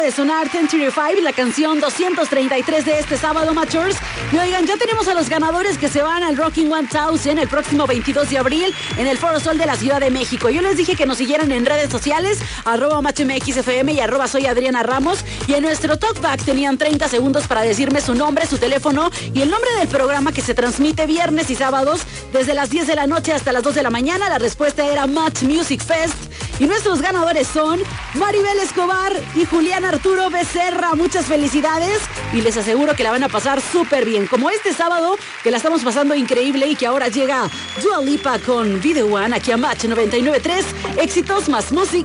De sonar 1035, la canción 233 de este sábado, Matchers. Y oigan, ya tenemos a los ganadores que se van al Rocking 1000 el próximo 22 de abril en el Foro Sol de la Ciudad de México. Yo les dije que nos siguieran en redes sociales, @MatchMXFM y @soy Adriana Ramos. Y en nuestro talkback tenían 30 segundos para decirme su nombre, su teléfono y el nombre del programa que se transmite viernes y sábados desde las 10 de la noche hasta las 2 de la mañana. La respuesta era Match Music Fest. Y nuestros ganadores son Maribel Escobar y Julián Arturo Becerra. Muchas felicidades y les aseguro que la van a pasar súper bien. Como este sábado, que la estamos pasando increíble y que ahora llega Dua Lipa con Video One aquí a Match 99.3. Éxitos más música.